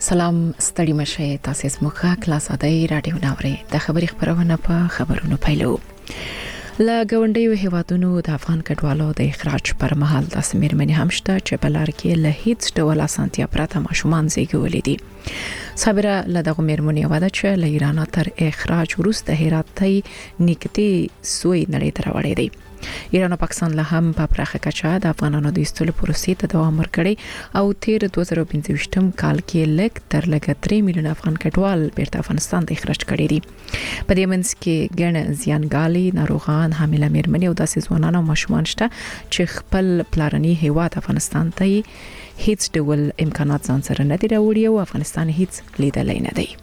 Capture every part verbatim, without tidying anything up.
سلام ستړي مشه تاسو سمخه کلاس ادای رادیو ناوړي د خبري خبرونه په خبرونو پیلو لا غونډیو هیوادونو د افغان کډوالو د اخراج پر مهال د سمیرمنې همشته چې بلار کې له هیڅ ډول اسانتیا پرته ماشومان زیږولې دي. صابره لدغه میرمنې وعده چې له ایران تر اخراج وروسته هرات ته نږدې سوی نړۍ ته راوړې دي. ایران او پاکستان له هم په پراخه کچه د افغانانو د ایستلو پروسې ته دوام ورکړي او تیر دوه زره پنځه کال کې لږ تر لږه درې میلیون افغان کډوال بیرته افغانستان ته اخراج کړي دي. په دې منځ کې ګڼ زیانګالي ناروغان حامله میرمنې او داسې ځوانان او ماشومان شته چې خپل پلارني هیواد افغانستان ته هیڅ ډول امکانات ځان سره نه دی راوړي او افغانستان هیڅ لیدلای نه دی.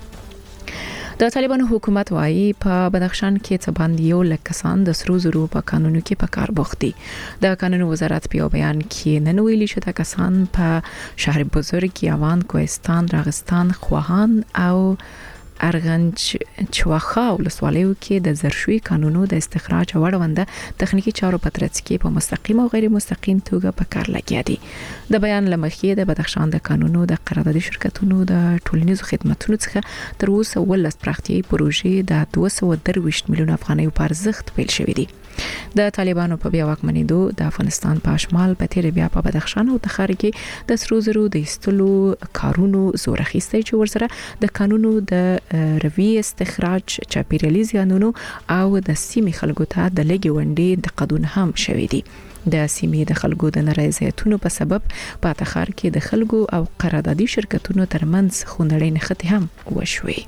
د طالبانو حکومت وايي په بدخشان کې څه باندې یو لک کسان د سرو زرو په قانونو کې په کار بوخت دي. د قانون وزارت په بیان کې نن ویلي چې د کسان په شهر بزرګ یوان کوهستان راغستان خواهان او ارغنج چواخا ولسوالیو کې د زرشوي قانونو د استخراج او اړونده تخنیکی چارو په ترڅ کې په مستقیم او غیر مستقیم توګه په کار لګیا دي. د بیان لمخې د بدخشان د قانونو د قراردادي شرکتونو د ټولنیزو خدماتو څخه تر اوسه ولس پراختیايي پروژې د دوه سوه درویشت میلیون افغانۍ په ارزښت پیل شوې دي. د طالبانو په بیا واکمنېدو د افغانستان په شمال په تیر بیا په بدخشان او تخار کې د سرو زرو د استلو کارونو زور اخیستی چې ورسره د قانونو د روي استخراج چاپیریالي زیانونو او د سیمې خلکو ته د لګي وندې د قانون هم شوې دي. د سیمې د خلکو د نارضایتونو په سبب په تخار کې د خلکو او قراردادي شرکتونو ترمنځ خونړۍ نښتې هم وشوي.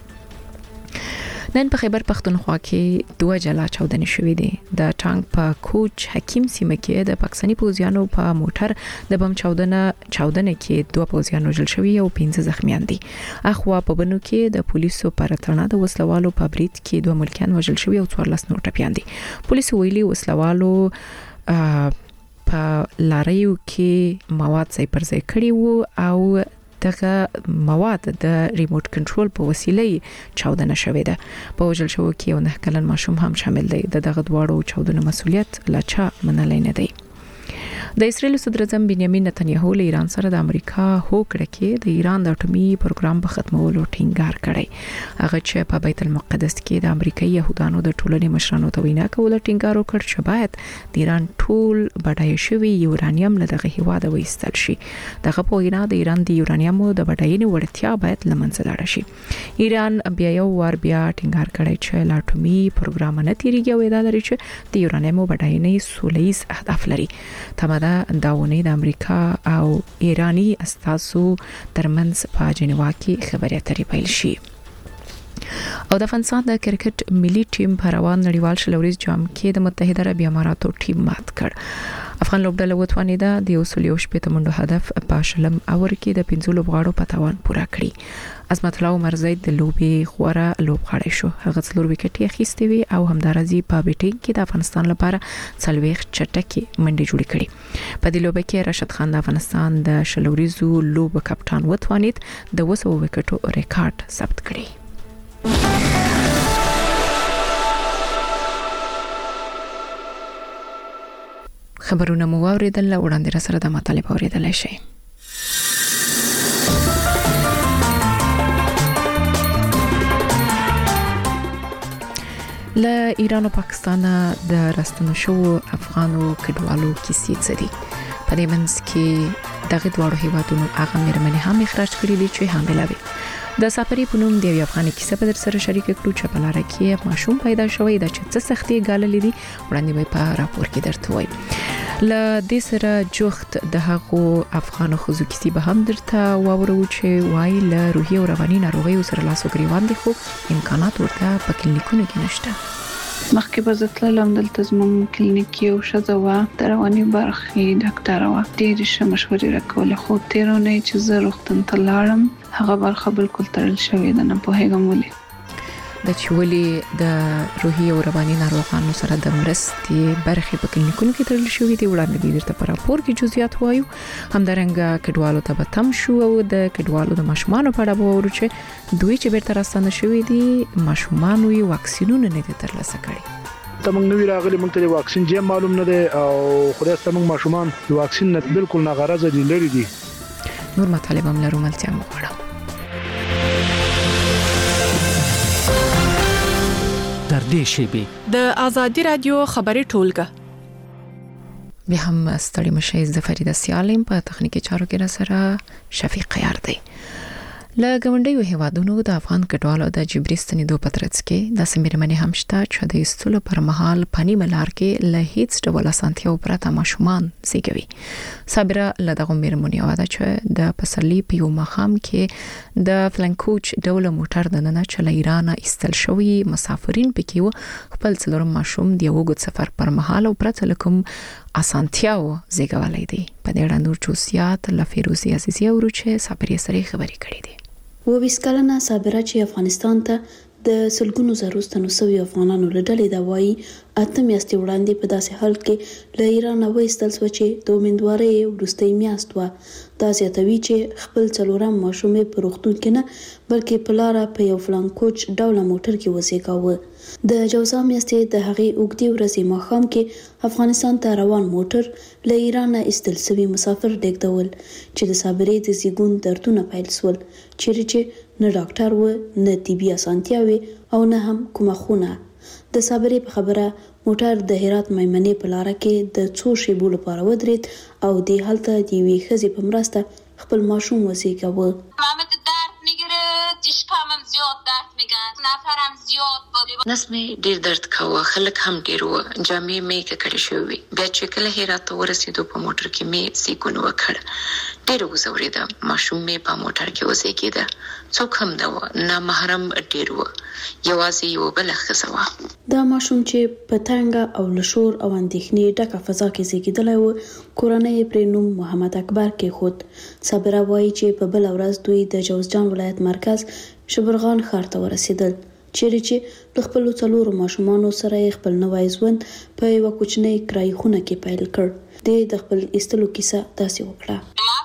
نن په خیبر پختونخوا کې دوه جلا چاودنې شوې دي. د ټانک په کوچ حکیم سیمه کې د پاکستاني پوځیانو په موټر د بم چاودنه چاودنه کې دوه پوځیان وژل شوي او پنځه زخمیان دي. اخوا په بنو کې د پولیسو پر تړنه د وسلوالو په برید کې دوه ملکیان وژل شوي او څوارلس نور ټپیان دي. پولیس ویلي وسلوالو په لاریو کې مواد ځای پر ځای کړي وو او دغه مواد د ریموټ کنټرول په وسیله چاودنه شوې ده. په وژل شوو کې یو نه کلن ماشوم هم شامل دی. د دغه دواړو چاودنو مسؤلیت لا چا منلای نه دی. د اسرائیل صدر اعظم بنیامین نتنیاهو له ایران سره د امریکا هوکړه کې د ایران د اټومي پروګرام په ختمولو ټینګار کړی. هغه چې په بیت المقدس کې د امریکایي يهودانو د ټولنې مشرانو ته وینا کوله ټینګار وکړ چې باید د ایران ټول بډای شوی یورانیم له دغه هیواد وایستل شي. دغه په وینا د ایران د یورانیمو د بډاینې وړتیا باید لمنځه لاړه شي. ایران بیا یو وار بیا ټینګار کړی چې د اټومي پروګرام نه تیریږي او دا لري چې د یورانیمو بډاینې سولهییز اهداف لري. تمه دا ونی د امریکا او ایرانی استازو ترمنځ په جنیوا کې خبرې اترې پیل شي. او د افغانستان د کرکټ ملي ټیم په روان نړیوال شلوريز جام کې د متحده عرب اماراتو ټیم مات کړ. افغان لوبډله وتوانیده د اصول یو شپږ منډو هدف په شلم اور کې د پنځو لوبغاړو په توان پوره کړی. عظمت الله عمر زید د لوبي خوره لوبغاړی شو. هغه څلور وکټې اخیستې وي او همدارزي په بیټینګ کې د افغانستان لپاره څلويخ چټکي منډې جوړې کړې. په دې لوبه کې راشد خان د افغانستان د شلوريزو لوب کپټان وتوانید د وسو وکټو ریکارډ ثبت کړی. خبرونه مو اوریدل وړاندې را سره د مطالب اوریدل شي. له ایران او پاکستان د راستنو شو افغانو کډوالو کیسې څه دي. په دې منځ کې دغه دوه هیوادونو هغه میرمنې هم اخراج کړي دي چې حامله وي. د سفرې په نوم د افغاني کیسه په در سره شریک کړو چې په لار کې ماشوم پیدا شوی د چې څه سختي ګاللې دي وړاندې به په راپور کې درته وایي. ل دې سره جوخت د هغو افغانو خزو کیسې به هم درته واورو چې وایي له روحي او رواني ناروغیو سره لاس او ګریوان دي خو امکانات ورته په کلینیکونو کې نشته. مخکې به زه تللم دلته زموږ کلینیک یو ښځه وه د رواني برخې ډاکټره وه. ډېرې ښه مشورې راکولې خو تېره اونۍ چې زه روغتون ته لاړم هغه برخه بالکل تړل شوې ده. نه پوهېږم ولې. د چې ولې د روحي او رواني ناروغانو سره د مرستې برخې په کلینیکونو کې تړل شوې دي وړاندې درته په راپور کې جزئیات وایو. همدارنګه کډوالو ته به تم شو او د کډوالو د ماشومانو په اړه به وورو چې دوی چې بیرته راستانه شوي دي ماشومان وي واکسینونه نه دي ترلاسه کړي. ته موږ نوی راغلي موږ ته واکسین جې معلوم نه دی او خدای ستاسو موږ ماشومان د واکسین نه بالکل نه غرض دي لري دي. نور مطالب هم لرو ملتیا مغواړم. در دې شیبې د آزادي رادیو خبري ټولګه بیا هم ستړي مشه د فریده سیالم په تخنیکی چارو کې را سره شفیق یار دی. له ګاونډیو هیوادونو د افغان کډوالو د جبري ستنېدو په ترڅ کې د سیمرمنې هم شته چې د ایستلو پر مهال پنی ملار کې له هیڅ ډول اسانتیاو پرته ماشومان زیږوي. صابره له دغه میرمنې واده چې د پسرلی په یو مخام کې د فلنکوچ ډول موټر د نن چې له ایران ایستل شوی مسافرین پکې و خپل څلورم ماشوم د یو غوډ سفر پر مهال او پرته لکم اسانتیاو زیږولای دی. په دې اړه نور چوسیات له فیروزي عزیزی او چې صابرې سره خبرې کړې دي. و بیس کلنه صابره چې افغانستان ته د سلګونو زرو ستنوسوي افغانانو له ډلې د وایي اته میاشتې وړاندې په داسې حال کې له ایران وایستل شو چې د امیدوارۍ وروستۍ میاشت وه. دا زیاتوي چې خپل څلورم ماشوم په روغتون کې نه بلکې په لاره په یو فلانکوچ ډول موټر کې وزیږاوه. د جوزا میاشتې د هغې اوږدې ورځې ماښام کې افغانستان ته روان موټر له ایران ایستل شوي مسافر لیږدول چې د صابرې د زیږون دردونه پیل شول چیرې چې نه ډاکټر و نه طبي اسانتیاوې او نه هم کومه خونه. د صابرې په خبره موټر د هرات میمنې په لاره کې د څو شیبو لپاره ودرېد او د هلته د یوې ښځې په مرسته خپل ماشوم وزیږاوه. نس مې ډیر درد کاوه، خلک هم ډیر و، جامې مې ککړې شوې. بیا چې کله هرات ته ورسېدو په موټر کې مې سیګون وکړ، ډیر وزوریده. ماشوم مې په موټر کې وزیږیده، څوک هم نه و، نه محرم ډیر و، یوازې یو بل ښځه وه. دا ماشوم چې په تنګه او له شور او اندېښنې ډکه فضا کې زیږیدلی و کورنۍ یې پرې نوم محمد اکبر کېښود. صابره وایي چې په بله ورځ دوی د جوزجان ولایت مرکز شبرغان ښار ته ورسېدل چیرې چې د خپلو څلورو ماشومانو سره یې خپل نوی ژوند په یوه کوچنۍ کرایي خونه کې پیل کړ. دی د خپل ایستلو کیسه داسې وکړه.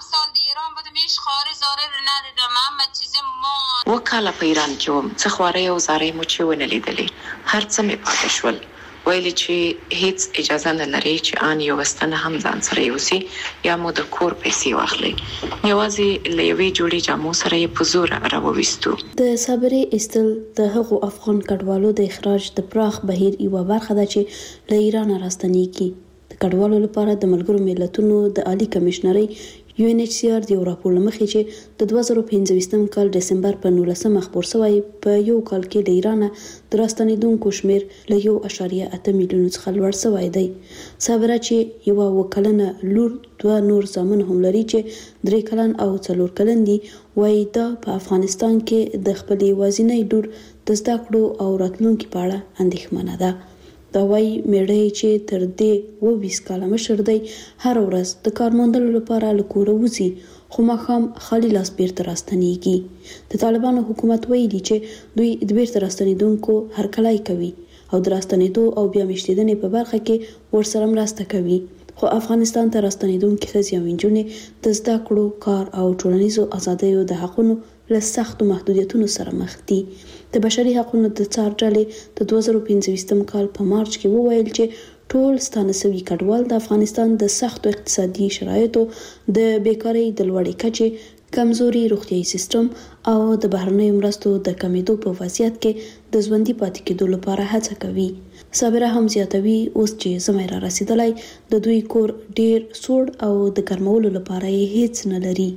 اوه کاله په ایران کې وم، څه خوارۍ او زارۍ مو چې ونه لیدلې، هر څه مې پاتې شول. ویلې چې هیڅ اجازه نه لري چې آن یو ستنه هم ځان سره یوسي یا مو د کور پیسې واخلي. یوازې له یوې جوړې جامو سره یې په زور راوویستو. د صابرې ایستل د هغو افغان کډوالو د اخراج د پراخ بهیر یوه برخه ده چې له ایران راستنیږي. د کډوالو لپاره د ملګرو ملتونو د عالی کمشنرۍ یو ان ایچ سی آر د یو راپور له مخې چې د دوه زره پنځه کال ډسمبر په نولسمه خپور شوی په یو کال کې د ایران د راستنېدونکو شمیر له یو اعشاریه اته میلیونو څخه لوړ شوی دی. صابره چې یوه اووه کلنه لور، دوه نور زامن هم لري چې درې کلن او څلور کلن دي، وایي دا په افغانستان کې د خپلې یوازینۍ لور د زده کړو او راتلونکي په اړه اندېښمنه ده. دا وایي میړه چې تر دې اووه ویشت کاله مشر دی هره ورځ د کار موندلو لپاره له کوره وځي خو ماښام خالي لاس بیرته راستنیږي. د طالبانو حکومت ویلي چې دوی د بیرته راستنېدونکو هرکلی کوي او د راستنېدو او بیا میشتېدنې په برخه کې ورسره مرسته کوي. خو افغانستان ته راستنېدونکي ښځې او نجونې د زده کړو، کار او ټولنیزو ازادیو د حقونو له سختو محدودیتونو سره مخ دي. د بشري حقونو د څار ډلې د دوه زره پنځه کال په مارچ کې وویل چې ټول ستانه شوي کډوال د افغانستان د سختو اقتصادي شرایطو، د بیکارۍ د لوړې کچې، کمزوري روغتیايي سیستم او د بهرنیو مرستو د کمیدو په وضعیت کې د ژوندي پاتې کېدو لپاره هڅه کوي. صابره هم زیاتوي اوس چې زمای را رسیدلی د دوی کور ډیر سوړ او د ګرمولو لپاره یې هیڅ نه لري.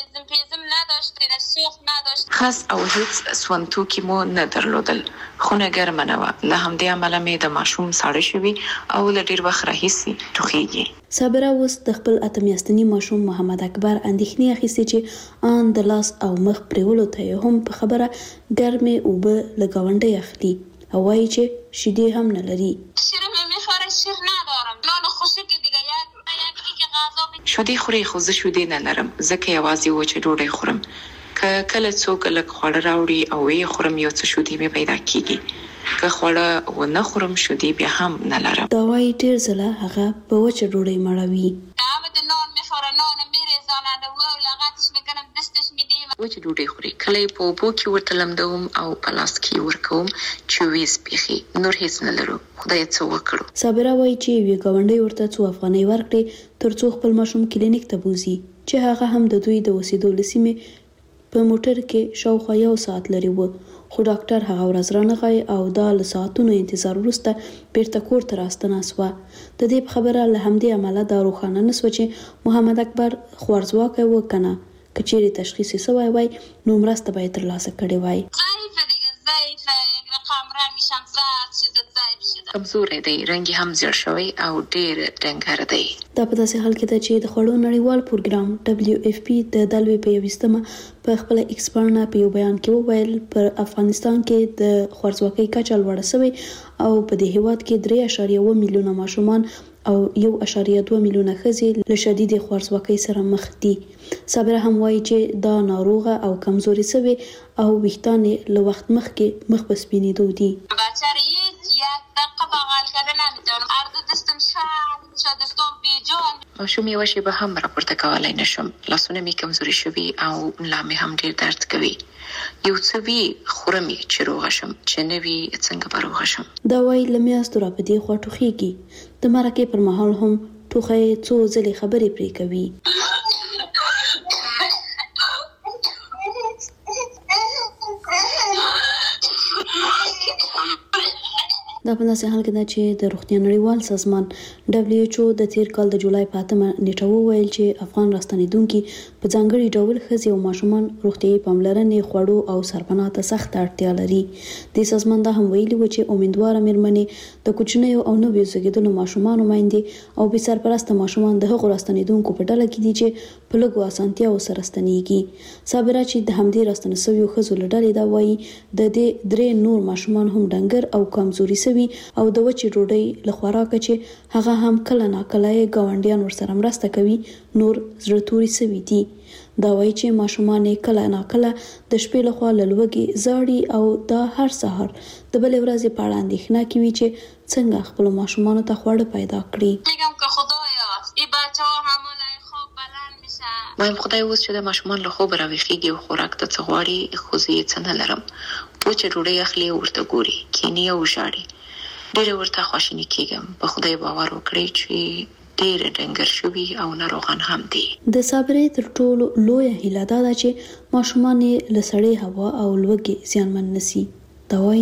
خاص او هیڅ سونتوکي مو نه درلودل، خونه ګرمه نه وه، له همدې امله مې د ماشوم ساړه شوي او له ډیر وخت راهیسې ټوخیږي. صابره اوس د خپل اته میاشتني ماشوم محمد اکبر اندېښنې اخیستې چې ان د لاس او مخ پریولو ته یې هم په خبره ګرمې اوبه له ګاونډۍ اخلي او وایي چې شیدې هم نه لري. شیدې خوري خو زه شیدې نه لرم، ځکه یوازې وچه ډوډۍ خورم. که کله څوک لږ خواړه راوړي او یې خورم یو څه شیدې مې پیدا کیږي، که خواړه ونه خورم شیدې بیا هم نه لرم. دا وایي ډېر ځله هغه په وچه ډوډۍ مړوي. وچه ډوډۍ خوري، کله یې په اوبو کې ورته لمدوم او په لاس کې ورکوم چې ویز پیخي، نور هیڅ نه لرو، خدای څه وکړو. صابره وایي چې یوې ګاونډۍ ورته څو افغانۍ ورکړې تر څو خپل ماشوم کلینیک ته بوزي چې هغه هم د دوی د اوسېدو له سیمې په موټر کې شاوخوا یو ساعت لري و، خو ډاکټر هغه ورځ رانغی او دا له ساعتونو انتظار وروسته بیرته کور ته راستنه سوه. د دې په خبره له همدې امله دا روښانه نه سوه چې محمد اکبر خوارځواکی و که نه. که چیرې تشخیص یې سوی وای نو مرسته به یې ترلاسه کړې وای. کمزوری دی، رنګ هم زیړ شوی او ډیر ډنګر دی. دا په داسې حال کې ده چې د خوړو نړیوال پروګرام دبلیو ایف پی د دلوي په یویشتمه په خپل ایکس پاڼه په یو بیان کې وویل پر افغانستان کې د خوارځواکۍ کچه لوړه شوې او په دې هیواد کې درې اعشاریه اووه میلیونه ماشومان او یو اعشاریه دوه میلیونه ښځې له شدیدې خوارځواکۍ سره مخ دي. صابره هم وایي چې دا ناروغه او کمزوري شوې او ویښتان یې له وخت مخکې مخ په سپینېدو دي. ماشوم یوه شېبه هم راپورته کولی نشم، لاسونه مې کمزوري شوي او ملا مې هم ډېر درد کوي. یو څه وي خورم یې چې روغه شم، چې نه وي څنګه به روغه شم. دا وایي له میاشتو را په دې خوا ټوخېږي. د مرکې پر مهال هم ټوخی څو ځلې خبرې پرې کوي. دا په داسې حال کې ده چې د روغتیا نړیوال سازمان دبلیو ایچ او د تیر کال د جولای په اتمه نیټه وویل چې افغان راستنېدونکي په ځانګړي ډول ښځې او ماشومان روغتیایي پاملرنې، خوړو او سرپناه ته سخته اړتیا لري. د سازمان دا هم ویلي و چې امیندواره مېرمنې، د کوچنیو او نویو زېږېدلو ماشومانو میندې او بې سرپرسته ماشومان د هغو راستنېدونکو په ډله کې دي چې په لږو اسانتیاوو سره راستنېږي. صابره چې د همدې راستنه شویو ښځو له ډلې دا وایي د دې درې نور ماشومان هم ډنګر او کمزوري شوي او د وچې ډوډۍ له خوراکه چې هغه هم کله ناکله یې ګاونډیان ورسره مرسته کوي نور زړه توري شوي دي. دا وایي چې ماشومان یې کله ناکله د شپې لخوا له لوږې زاړي او دا هر سهار د بلې ورځې په اړه اندېښنه کوي چې څنګه خپلو ماشومانو ته خواړه پیدا کړي. وایم خدای اوس چې د ماشومان له خوبه راویښېږي او خوراک ته څه غواړي، خو زه یې څه نه لرم. وچه ډوډۍ اخلي، ورته ګوري، کیني او ژاړي. ډېره ورته خواشیني کېږم. په خدای باور وکړئ چې ډېر ډنګر شوي او ناروغان هم دي. د صابرې تر ټولو لویه هیله دا ده چې ماشومان یې له سړې هوا او لوږې زیانمن نشي. دا وایي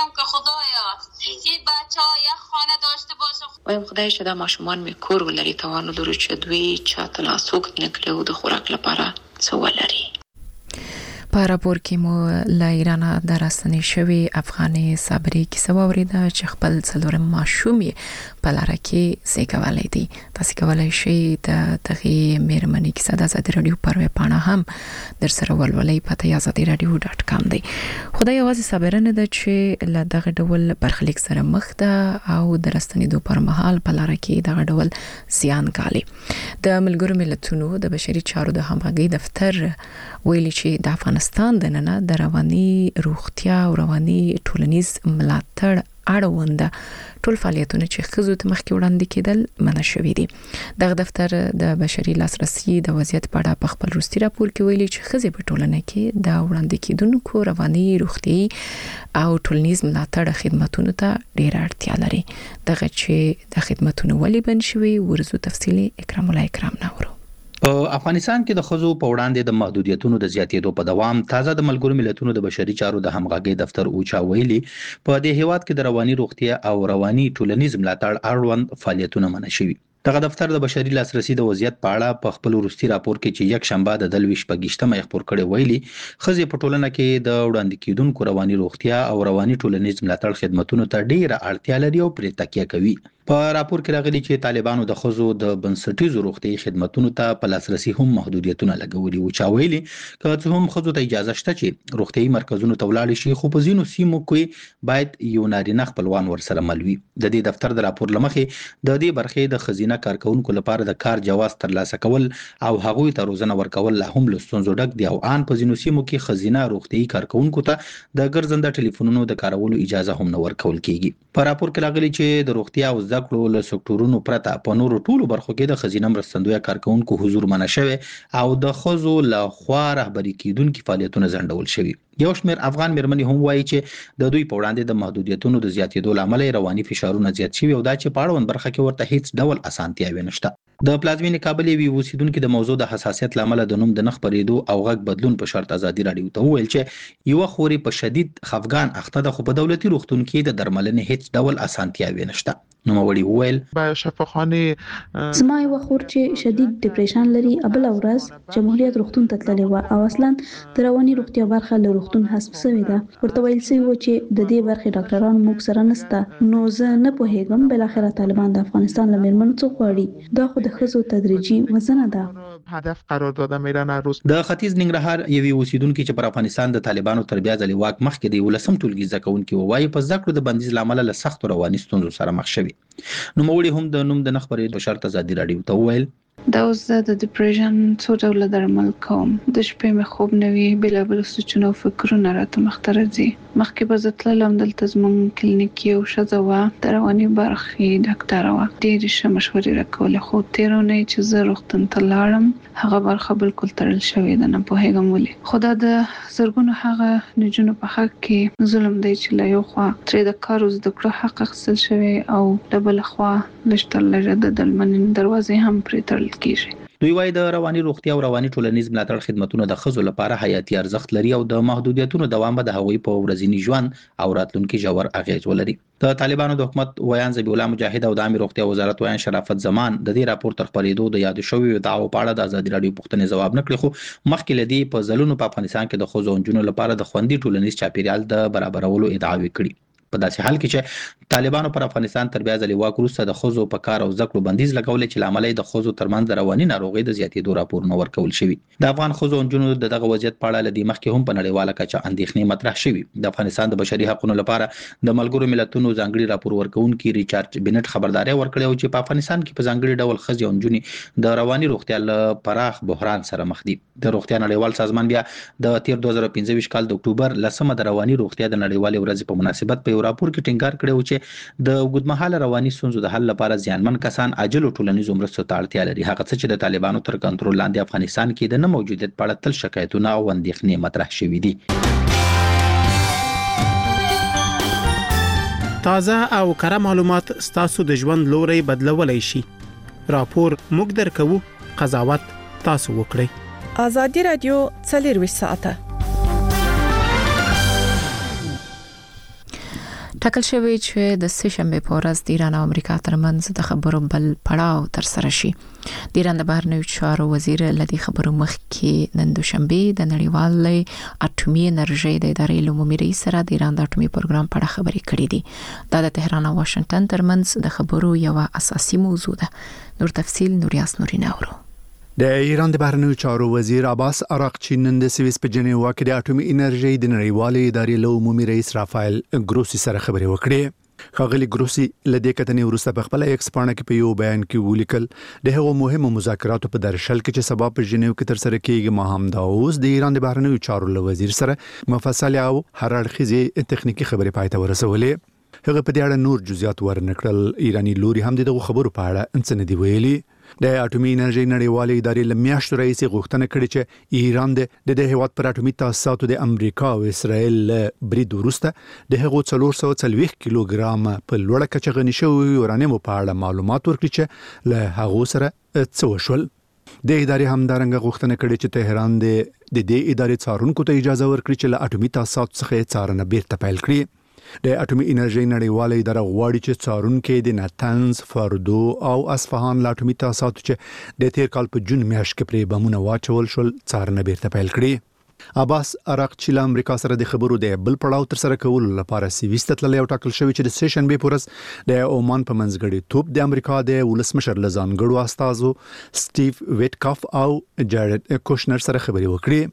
وایم خدای چې دا ماشومان مې کور ولري، توان ولري چې دوی چاته لاس اوږد نه کړي او د خوراک لپاره څه ولري. په راپور کې مو له ایران د راستنې شوې افغانې صابرې کیسه واورېده چې خپل څلورم ماشوم یې په لاره کې زیږولی دی. تاسې کولی شئ د دغې مېرمنې کیسه د ازادي راډیو پر ویبپاڼه هم در سره ولولئ. پته یې ازادي راډیو ډاټ کام دی. خو دا یوازې صابره نه ده چې له دغه ډول برخلیک سره مخ ده او د راستنېدو پر مهال په لاره کې دغه ډول زیان ګالي. د ملګرو ملتونو د بشري چارو د همغږۍ دفتر ویلي چې د افغانستان د ننه د رواني روغتیا او رواني ټولنیز ملاتړ اړوند ټول فعالیتونه چې ښځو ته مخکې وړاندې کېدل منع شوي دي. دغه دفتر د بشري لاسرسي د وضعیت په اړه په خپل وروستي راپور کې ویلي چې ښځې په ټولنه کې د وړاندې کېدونکو رواني روغتیایي او ټولنیز ملاتړ خدماتونو ته ډېره اړتیا لري. دغه چې د خدماتونو ولې بند شوي ورزو تفصیلي اکرام الله اکرام ناورو. په افغانستان کې د ښځو په وړاندې د محدودیتونو د زیاتېدو په دوام تازه د ملګرو ملتونو د بشري چارو د همغږۍ دفتر اوچا ویلي په دې هیواد کې د رواني روغتیا او رواني ټولنیز ملاتړ اړوند فعالیتونه منع شوي. دغه دفتر د بشري لاسرسي د وضعیت په اړه په خپل وروستي راپور کې چې یک شنبه د دلوي شپږشتمه خپور کړي ویلي ښځې په ټولنه کې د وړاندې کېدونکو رواني روغتیا او رواني ټولنیز ملاتړ خدماتونو ته ډېره اړتیا لري او پرې تکیه کوي. په راپور کې راغلي چې طالبانو د ښځو د بنسټیزو روغتیایي خدماتونو ته په لاسرسي هم محدودیتونه لګولي وو. چا ویلي که څه هم ښځو ته اجازه شته چې روغتیایي مرکزونو ته ولاړ شي، خو په ځینو سیمو کې باید یو نارینه خپلوان ورسره مل وي. د دې دفتر د راپور له مخې د دې برخې د ښځینه کارکونکو لپاره د کار جواز ترلاسه کول او هغوی ته روزنه ورکول لا هم له ستونزو ډک دي او ان په ځینو سیمو کې ښځینه روغتیایي کارکونکو ته د ګرځنده ټلیفونونو د کارولو اجازه هم نه ورکول کیږي. په راپور کې راغلي چې د روغتیا او زده کړو له سکتورونو پرته په نورو ټولو برخو کې د ښځینه مرستندویه کارکونکو حضور منع شوی او د ښځو له خوا رهبري کېدونکي فعالیتونه ځنډول شوي. یو شمېر افغان مېرمنې هم وایي چې د دوی په وړاندې د محدودیتونو د زیاتېدو له امله رواني فشارونه زیات شوي او دا چې په اړوند برخه کې ورته هیڅ ډول اسانتیاوې نشته. د پلازمینې کابل وی اوسیدونکو د موضوع د حساسیت لامل د نوم د نخ پریدو او غږ بدلون په شرط ازادي رادیو ته ویل چې یو خوري په شدید خفګان اخته د خو په دولتي روغتون کې د درملنې هیڅ ډول اسانتیاوي نشته. نو موري ویل با شفاخانه زما یو خور چې شدید ډیپریشن لري ابل ورځ جمهوریت روغتون ته تللی و او اصلا د رواني روغتیا برخه له روغتون حساب شوی ده. ورته ویل شوی و چې د دې برخې ډاکټران موږ سره نشته. نو زه نه پوهیږم بل اخر طالبان د افغانستان له میرمنو څخه غواړي. دا خو د خزو تدریجي وزنه ده. هدف قرار داده میرن روز. د ختیځ ننګرهار یوې اوسیدونکو چې پر افغانستان د طالبانو تر بیا ځلې واک مخکې دی ولسم ټولګي زکونکو وایي په ځکړو د بندیز لامل له سخت رواني ستونزو سره مخ شوي. نو موري هم د نوم د نخ پرې په شرط ازادي رادیو ته ویل دا اوس د ډیپریشن څو ډول درمل کوم. د شپې مې خوب نه وي، بلا بل سوچونه او فکرونه راته مخته راځي. مخکې به زه تللم دلته زموږ کلینیک کې یو ښځه وه، د رواني برخې ډاکټره وه. ډېرې ښه مشورې راکولې، خو تېره اونۍ چې زه روغتون ته لاړم هغه برخه بالکل تړل شوې ده. نه پوهېږم ولې، خو دا د زرګونو هغه نجونو په حق کې ظلم دی چې له یو خوا ترې د کار زده کړو حق اخیستل شوی او د بل خوا لږ تر لږه د درملنې دروازې هم پرې تړل کیږي. دوی وايي د رواني روغتیا او رواني ټولنیز ملاتړ خدماتونه د خزو لپاره حیاتي ارزښت لري او د محدودیتونو دوام به د هغوی په ورځني ژوند او راتلونکي ژور اغیز ولري. د طالبانو د حکومت ویان ذبیح الله مجاهد او د عامه روغتیا وزارت ویان شرافت زمان د دې راپور تر خبرېدو د یاد شوی دعوو په اړه د ازادي رادیو پوښتنې ځواب نه کړی، خو مخکې لدی په ځلونو په افغانستان کې د خزو انجونو لپاره د خوندي ټولنیز چاپیریال د برابرولو ادعاوې کړي. په داسې حال کې چې طالبانو پر افغانستان تر بیا ځلې واک وروسته د خزو په کار او زکړو بندیز لګولې چې لامل د خزو ترمنځ د رواني ناروغي د زیاتېدو راپورونه ورکول شوی. د افغان خزو انجونو د دغه وضعیت په اړه لدی مخکې هم په نړیواله کچه اندېښنې مطرح شوي. د افغانستان د بشري حقوقو لپاره د ملګرو ملتونو ځانګړي راپور ورکونکي ریچارډ بنټ خبرداري ورکړې او چې په افغانستان کې په ځانګړي ډول خزي انجونې د رواني روغتیا له پراخ بحران سره مخ دي. د روغتیا نړیوال سازمان بیا د تیر دوه زره پنځه کال د اکتوبر لسمه د رواني روغتیا د نړیوال ورځ په مناسبت په یو راپور کې ټینګار کړو چې د اوږدمهاله رواني ستونزو د حل لپاره ځانمن کسان عاجل ټولنیزو مرستو ته اړتیا لري. هغه څه چې د طالبانو تر کنټرول لاندې افغانستان کې د نه موجودیت په اړه تل شکایتونه او اندېښنې مطرح شوي دي. تازه او کره معلومات ستاسو د ژوند لوري بدلولای شي. راپور موږ درکو، قضاوت تاسو وکړئ. ازادي رادیو څلور ساعته ټاکل شوی چې د سه شنبه په ورځ د ایران او امریکا ترمنځ د خبرو بل پړاو تر سره شي. د ایران د بهرنیو چارو وزیر لدی خبرو مخکې نن دوشنبه د نړیوالې اټومي انرژي د ادارې عمومي رئیس سره د ایران د اټومي پروګرام په اړه خبرې کړې دي. دا د تهران او واشنگټن ترمنځ د خبرو یو اساسي موضوع ده. نور تفصیل نوریاس نورین اورو. د ایران د بهرنیو چارو وزیر عباس اراغچی نن د سویس په جنیوا کې د اټومي انرژي د نړیوالې ادارې له عمومي رئیس رافایل ګروسی سره خبرې وکړې. خاغلی ګروسی لدې کتنې وروسته په خپل ایکس پاڼه کې په یو بیان کې ولیکل د هغو مهمو مذاکراتو په درشل کې چې سبا په جنیوا کې تر سره کېږي ما هم دا اوس د ایران د بهرنیو چارو له وزیر سره مفصل او هر اړخیزه تخنیکی خبرې پای ته ورسولې. هغه په دې اړه نور جزئیات ورنکړل. ایرانی لوري هم دغه خبرو په اړه انڅ نه دی ویلي. د اټومي انرژي نړیوالې ادارې لمیاشتو رئیس غوښتنه کړې چې ایران د د هیواد پر اټومي تاسیساتو د امریکا او اسرائیل برید وروسته د هغو څلور سوه څلوېښت کیلوګرام په لوړه کچه غني شوی یورانیم په اړه معلومات ورکړي چې له هغو سره څه وشول. د ادارې همدارنګه غوښتنه کړې چې تهران د دې ادارې څارونکو ته اجازه ورکړي چې له اټومي تاسیساتو څخه څارنه بیرته پیل کړي. د اټومي انرژي نړیوالې اداره غواړي چې څارونکو د ناتنز، فردو او اصفهان له اټومي تاسیساتو چې د تیر کال په جون میاشت کې پرې بمونه واچول شول څارنه بیرته پیل کړي. عباس اراغچی له امریکا سره د خبرو د بل پړاو تر سره کولو لپاره سویس ته تللی او ټاکل شوی چې د سه شنبه په ورځ د عمان په منځګړي توپ د امریکا د ولسمشر له ځانګړو استازو سټیو ویټکاف او جارډ کوشنر سره خبرې وکړي.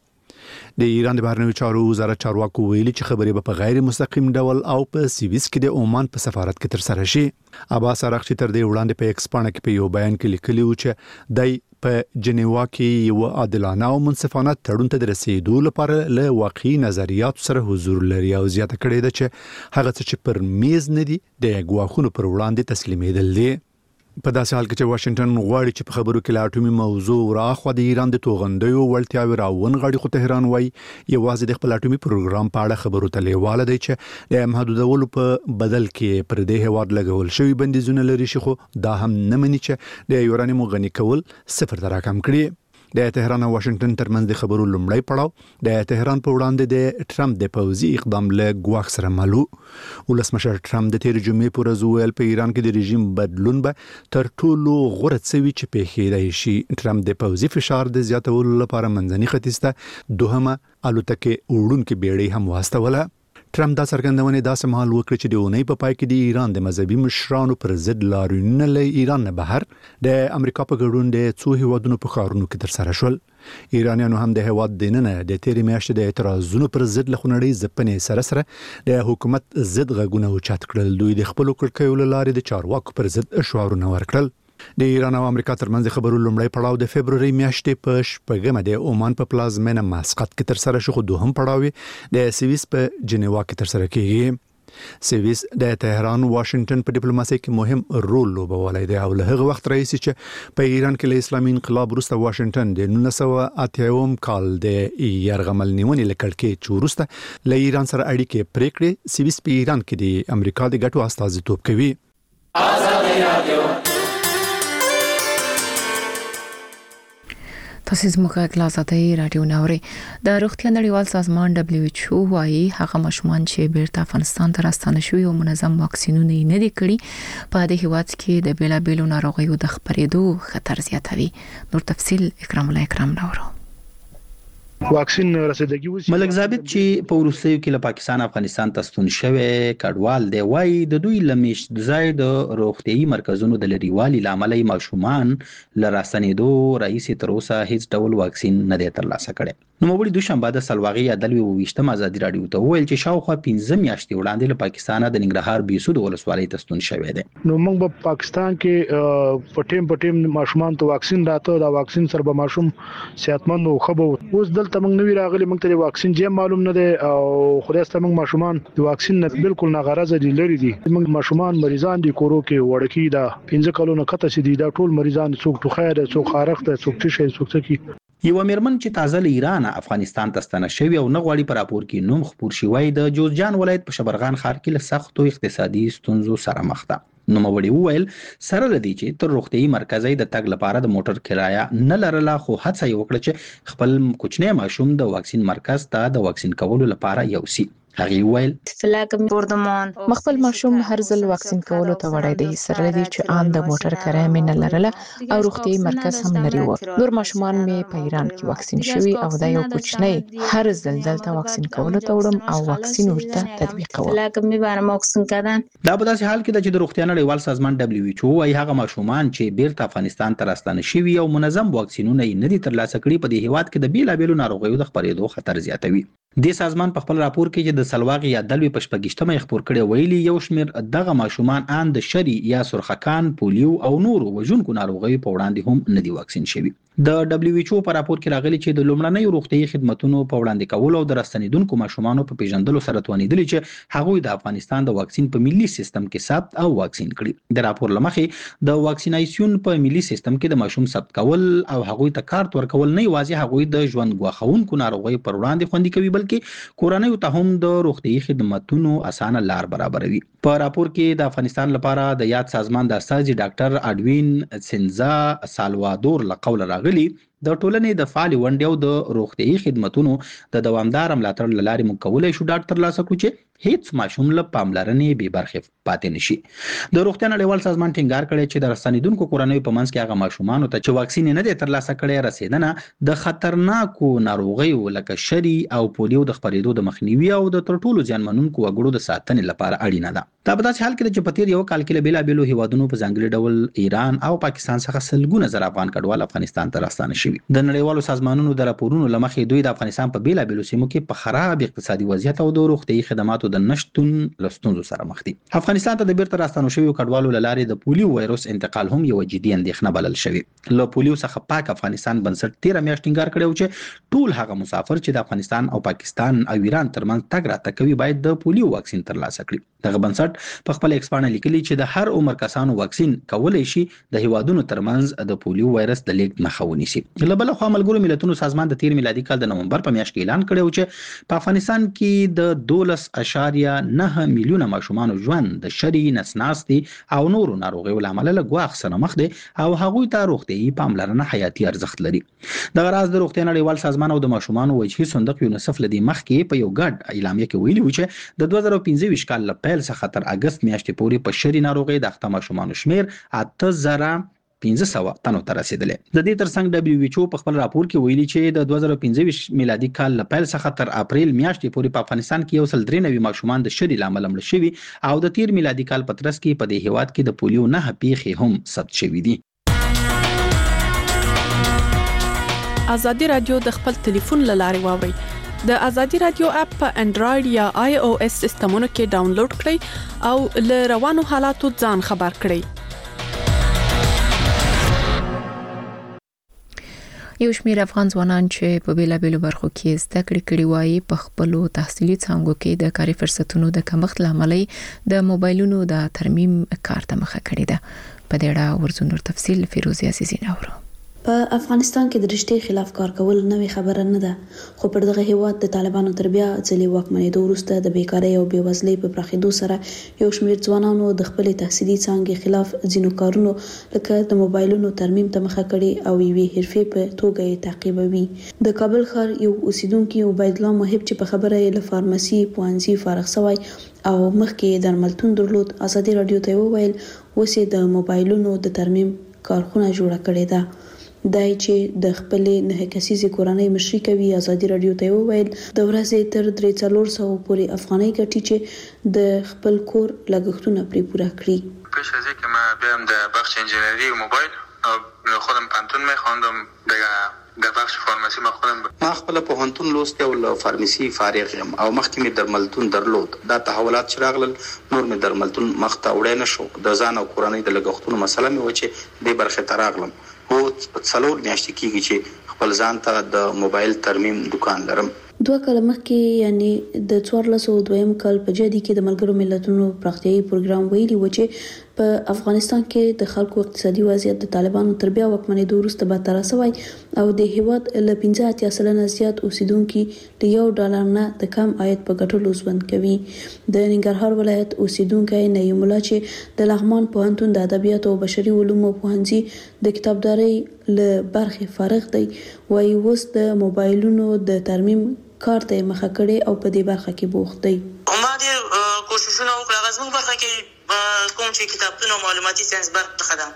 د ایران د بهرنیو چارو وزارت چارواکو ویلي چې خبرې به په غیر مستقیم ډول او په سویس کې د عمان په سفارت کې تر سره شي. عباس اراغچی تر دې وړاندې په ایکس پاڼه کې په یو بیان کې لیکلی و چې دای په جنیوا کې یو عادلانه او منصفانه تړون ته رسیدو لپاره له واقعي نظریات سره حضور لري او زیاته کړې ده چې هغه څه چې پر میز نه دي د ګواښونو پر وړاندې تسلیمېدل دي. په داسې حال کې چې واشنگټن غواړي چې په خبرو کې لا اټومي موضوع راخوا د ایران د توغندیو وړتیاوې راونغاړي، خو تهران وایي یوازې د خپل اټومي پروګرام په اړه خبرو ته لیواله دی چې د محدودولو په بدل کې پر دې هیواد لګول شوی بندیزونه لري شي، خو دا هم نه مني چې د یورانیم غني کول صفر ته راکم کړي. د تهران او واشنگټن ترمنځ د خبرو لومړی پړاو د تهران په وړاندې د ټرمپ د پوځي اقدام له ګواښ سره مالو. ولسمشر ټرمپ د تیر جمعې پر ورځ ویل په ایران کې د رژیم بدلون به تر ټولو غوره څه وي چې پیښیدای شي. ټرمپ د پوځي فشار د زیاتولو لپاره منځني ختیځ ته دوهمه الوتکه وړونکې بیړۍ هم واستوله. ټرمپ دا څرګندونه داسې مهال وکړه چې د اونۍ په پای کې د ایران د مذهبي مشرانو پر ضد لاریونونه له ایران نه بهر د امریکا په ګډون د څو هیوادونو په ښارونو کې ترسره شول. ایرانیانو هم د هیواد دننه د تیرې میاشتې د اعتراضونو پر ضد له خونړۍ ځپنې سره سره د حکومت ضد غږونه اوچت کړل. دوی د خپلو کړکیو له لارې د چارواکو پر ضد شعارونه ورکړل. د ایران او امریکا ترمنځ خبرو لومړی پړاو د فبروري میاشتې په شپږمه د عمان په پلازمینه مسقط کې ترسره شو، خو دوهم پړاو د سویس په جنیوا کې ترسره کیږي. سویس د تهران واشنگټن په ډیپلوماسي کې مهم رول لوبولی دی او له هغه وخت راهیسې چې په ایران کې له اسلامي انقلاب وروسته واشنگټن د نولس سوه اتیا کال د یرغمل نیونې له کړکۍ چې وروسته له ایران سره اړیکې پرې کړې، سویس په ایران کې د امریکا د ګټو استازیتوب کوي. تاسو زموږ غږ آزادۍ رادیو ناوړي. د روغتیا نړیوال سازمان دبليو ایچ او وايي هغه ماشومان چې بیرته افغانستان ته راستانه شوي او منظم واکسینونه یې نه دي کړي په دې هیواد کې د بیلابېلو ناروغیو د خپرېدو خطر زیاتوي. نور تفصیل اکرام الله اکرام راوړو. واکسین رسیدګي وسی ملک ثابت چې په وروستیو کې له پاکستان افغانستان ته ستون شوی کډوال دی وایي د دوی لمیش ځای د روغتيایي مرکزونو د لريوالي لامل ماشومان لراستنېدو رئیس تر اوسه هیڅ ډول واکسین نه دی ترلاسه کړی. نو مبړي دوشنبه د سلواغي عدالوي وشتم ازادي رادیو ته ویل چې شاوخوا پنځه میاشتې وړاندې له پاکستان د ننګرهار بیسود ولسوالۍ ته ستون شوی دی. نو موږ په پاکستان کې پټیم پټیم ماشومان ته واکسین راته دا واکسین سره به ماشوم صحتمند او خبو اوس دلته موږ نوی راغلي موږ ته واکسین جې معلوم نه دی او خدای ستاسو موږ ماشومان د واکسین نه بالکل نه غرض دي لري دي. موږ ماشومان مریضان دي کورو کې وړکی دا پنځه کلونو کته سي دي دا ټول مریضان څوک ټوخه ده څوک خارخ ده څوک تشه څوک څکی. یو میرمن چې تازه له ایران افغانستان ته ستنه شوی او نه غواړي پر راپور کې نوم خبر شوی د جوزجان ولایت په شبرغان ښار کې له سختو اقتصادي ستونزو سره مخ ده. نو موري وویل سره لدی چې تر روغتيایي مرکزي د تګ لپاره د موټر کرایه نه لرله، خو هڅه یې وکړه چې خپل کوچنی ماشوم د واکسین مرکز ته د واکسین کولو لپاره یوسي. هغه ویل مخفل ماشوم هر ځل واکسین کولو ته وړای دی، سره دي چې ان د موټر کرایه مې نه لرله او روغتيایي مرکز هم لري و. نور ماشومان مې په ایران کې واکسین شوي او دا یو کوچنی هر ځل دلته واکسین کولو ته وړم او واکسین ورته تطبیق کوم. دا په داسې حال کې د چې د روغتیا نړیوال سازمان دبليو ایچ او وايي هغه ماشومان چې بیرته افغانستان ته راستانه شوي او منظم واکسینونه یې نه دي ترلاسه کړي په دې هیواد کې د بیلابېلو ناروغیو د خپرېدو خطر زیاتوي. د سازمان په خپل راپور کې چې د سلواغي عدالوي په شپږشتمه خبر کړي ویلي یو شمیر دغه ماشومان ان د شری یا سرخکان، پولیو او نورو وژونکو ناروغیو په وړاندې هم نه دي واکسین شوي. د دبليو ایچ او په راپور کې راغلي چې د لومړنۍ روغتيایي خدماتو په وړاندې کولو او د راستنیدونکو ماشومانو په پیژندلو سره توانیدل چې هغوی د افغانستان د واکسین په ملي سیستم کې ثبت او واکسین کړي. د راپور لمخې د واکسیناسیون په ملي سیستم کې د ماشوم ثبت کول او هغوی ته کارت ورکول نه یوازې هغوی د ژوند غواخونکو ناروغیو پر وړاندې خوندي کوي بلکې کورنۍ ته هم د روغتيایي خدماتو اسانه لار برابروي. په راپور کې د افغانستان لپاره د یاد سازمان د استاذ ډاکټر اډوین سنزا سالوادور لقول راغلي د ټولنې د فعال ونډې او د روغتيایي خدماتو د دوامدار ملاتړ لارې مکولای شو ډاکټر لاسه کړو چې هیڅ ماشوم له پاملرنې بې برخې پاتې نشي. د روغتیا نړیوال سازمان ټینګار کړی چې د راستنیدونکو کورنۍ په منځ کې هغه ماشومان ته چې واکسین نه دي ترلاسه کړي رسیدنه د خطرناکو ناروغیو لکه شری او پولیو د خپرېدو د مخنیوي او د تر ټولو زیانمنونکو وګړو د ساتنې لپاره اړینه ده. دا په داسې حال کې چې په تیر یو کال کې له بیلابېلو هیوادونو په ځانګړي ډول ایران او پاکستان څخه سلګونه زره افغان کډوال افغانستان ته راستانه شوي. د نړیوالو سازمانونو د راپورونو لمخې دوی د افغانستان په بیلابېلو سیمو کې په خراب اقتصادي وضعیت او د روغتيایي خدماتو د نشټون لستونزو سره مخ دي. افغانستان ته د بیرته راستانو شویو کډوالو لارې د پولیو وایروس انتقال هم یو جدي اندېښنه بلل شوی. له پولیو څخه پاک افغانستان بنسټ تیر میاشت ټینګار کړو چې ټول هغه مسافر چې د افغانستان او پاکستان او ایران ترمنځ تګ راتګ کوي باید د پولیو واکسین ترلاسه کړي. دغه بنسټ په خپل ایکسپانه لیکلي چې د هر عمر کسانو واکسین کولای شي د هیوادونو ترمنځ د پولیو وایرس د لیږد مخه ونیسي. لبل خو ملګرو ملتونو سازمان د تیر میلادي کال د نومبر په میاشت کې اعلان کړی و چې په افغانستان کې د دولس اشاریه نه میلیونه ماشومان ژوند د شری نسناستي او نورو ناروغیو لامل له ګواښ سره مخ دي او هغوی ته روغتيایي پاملرنه حیاتي ارزښت لري. د غراز د روغتیا نړیوال سازمان او د ماشومان وجهي صندوق یونیسف لدی مخ کې په یو ګډ اعلامیه کې ویلي و چې د دوه زره پنځه ویشت کال له پیل څخه تر اگست میاشتې پورې په شری ناروغي د اخته ماشومان شمیر اته زره پنځه سوه تنو ته رسیدلې. د دې ترڅنګ دبليو ایچ او په خپل راپور کې ویلي چې د دوه زره پنځه ویشت میلادي کال له پیل څخه تر اپریل میاشتې پورې په افغانستان کې یو سل درې نوي ماشومان د شری لامل مړ شوي او د تیر میلادي کال په ترڅ کې په دې هیواد کې د پولیو نه پیښې هم ثبت شوي دي. ازادي رادیو د خپل ټلیفون له لارې واوري. د ازادي رادیو اپ په انډراید یا آی او اس سیستمونو کې ډاونلوډ کړئ او له روانو حالاتو ځان خبر کړئ. یو شمېر افغان ځوانان چې په بیلابېلو برخو کې زده کړې کړې وایي په خپلو تحصیلي څانګو کې د کاري فرصتونو د کمښت لامل د موبایلونو د ترمیم کار ته مخه کړې ده. په دې اړه ورزو نور تفصیل فیروزه عزیزی نورو. په افغانستان کې د رښتې خلاف کار کول نوې خبره نه ده، خو پر دغه هیواد د طالبانو تر بیا ځلې واکمنېدو وروسته د بیکارۍ او بېوزلۍ په پراخېدو سره یو شمېر ځوانانو د خپلې تحصیلي څانګې خلاف ځینو کارونو لکه د موبایلونو ترمیم ته مخه کړې او یوې حرفې په توګه یې تعقیبوي. د کابل ښار یو اوسیدونکي عبید الله محب چې په خبره یې له فارمسي پوهنځي فارغ شوی او مخکې درملتون درلود، ازادي رادیو ته وویل اوس یې د موبایلونو د ترمیم کارخونه جوړه کړې ده. دای چې د خپلې نه کسیزې کورنۍ مشري کوي، ازادي رادیو ته وویل د ورځې تر درې څلور سوه پورې افغانۍ ګټي چې د خپل کور لګښتونه پرې پوره کړي. پیش از اینکه من بیام در بخش انجینری موبایل خودم پانتون میخواندم در بخش فارمسی ما خودم ما خپل پوهنتون لوست او له فارمسی فارغ یم او مخکې مې درملتون درلود. دا تحولات چې راغلل نور مې درملتون مخ ته وړای نه شو. د ځان او کورنۍ د لګښتونو مسله مې و چې دې برخې ته راغلم. او څلور میاشتې کېږي چې خپل ځان ته د موبایل ترمیم دکان لرم. دوه کاله مخکې یعنی د څوارلس سوه دویم کال په جدي کې د ملګرو ملتونو پراختیایي پروګرام ویلي و چې په افغانستان کې د خلکو اقتصادي وضعیت د طالبانو تر بیا واکمنېدو وروسته بدتر شوی او د هیواد له پنځه اتیا سلنه زیات اوسیدونکي د یو ډالر نه د کم عاید په ګټلو ژوند کوي. د ننګرهار ولایت اوسیدونکی نعیم الله چې د لغمان پوهنتون د ادبیاتو او بشري علومو پوهنځي د کتابدارۍ له برخې فارغ دی، وایي اوس د موبایلونو د ترمیم کار ته مخه کړي او په دې برخه کې بوخت دی. ما دې کوششونه وکړل غزمن برخه کې کوم چې کتابتون او معلوماتي ساينس برخه ده.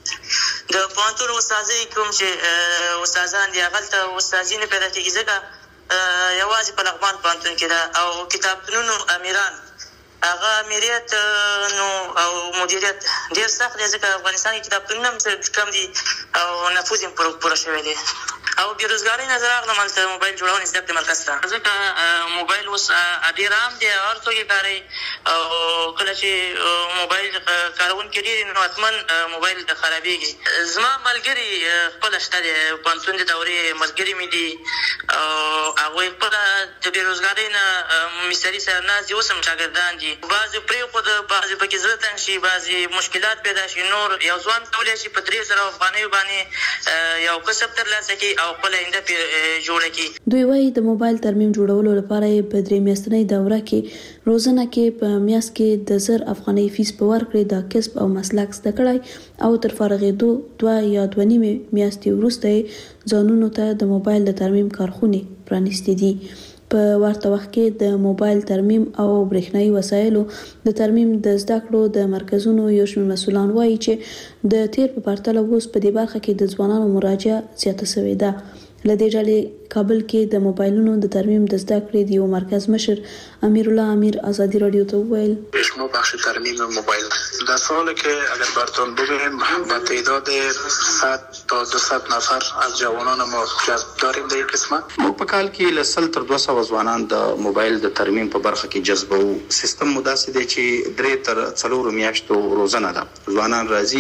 د پوهنتون استادي کوم چې استادان دي هغه ته استادین پیدا کیږي ځکه یوازې په لغمان پوهنتون کې ده او کتابتونونو امیران هغه امریت نو او مدیریت ډیر سخت دی ځکه افغانستان کې کتابتونونه هم کم دي او نفوذ یې پوره شوی دی او بیروزګاری نظر اغلم هلته موبایل جوړونه زده کړې مرکز ته ځکه موبایل اوس ډېر عام دی، هر څوک یې کاروي او کله چې موبایل کارونکي ډېر نو حتما موبایل خرابېږي. زما ملګري خپله شته دی، پوهنتون د دورې ملګري مې دي او هغوی خپله د بیروزګارۍ نه مستري سره ناست دي، اوس هم شاګردان دي. بعضې پرېښود، بعضې پکې زړه تنګ شي، بعضې مشکلات پیدا شي. نور یو ځوان کولی شي په درې زره افغانیو باندې یو کسب ترلاسه کړي او خپل آینده جوړه کړي. دوی وایي د موبایل ترمیم جوړولو لپاره یې په درې میاشتنۍ دوره کې روزنه کې په میاشت کې د زر افغانۍ فیس په ورکړې د کسب او مسلک زده کړی او تر فارغېدو دوه یا دوه نیمې میاشتې وروسته یې ځانونو ته د موبایل د ترمیم کارخونې پرانیستې دي. په ورته وخت کې د موبایل ترمیم او برېښنایي وسایلو د ترمیم د زده کړو د مرکزونو یو شمېر مسؤلان وایي چې د تیر په پرتله اوس په دې برخه کې د ځوانانو مراجعه زیاته شوې ده. له دې ډلې کابل کې د موبایلونو د ترمیم د زده کړې د یو مرکز مشر امیر الله امیر ازادي رادیو ته وویل شما بخش ترمیم موبایل در سالی که اگر براتون بگویم با تعداد صد تا دویست نفر از جوانان ما جذب داریم در این قسمت. موږ په کال کې له سل تر دوه سوه ځوانان د موبایل د ترمیم په برخه کې جذبوو. سیستم مو داسې دی چې درې تر څلورو میاشتو روزنه ده. ځوانان راځي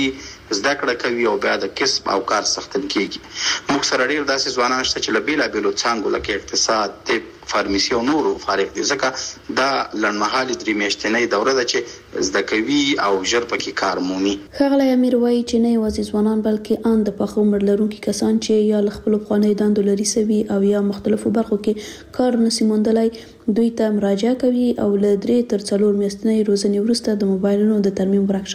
زده کړه کوي او بیا د کسب او کار سختن کیږي. موږ سره ډیر داسې ځوانان شته چې لبیلا بیلو څنګه لکه اقتصاد، طب، فارمیسي او نورو فارغ دي، ځکه دا لړمحالي درې میاشتنۍ دوره ده چې زده کوي او ژر پکې کار مومي. ښاغلی امیر وایي چې نه یوازې ځوانان بلکې ان د پخو عمر لرونکي کسان چې یا له خپلو پخوانیو دندو لرې سوي او یا مختلفو برخو کې کار نشي موندلی دوی ته مراجعه کوي او له درې تر څلور میاشتنۍ روزنې وروسته د موبایلونو د ترمیم ورکشاپ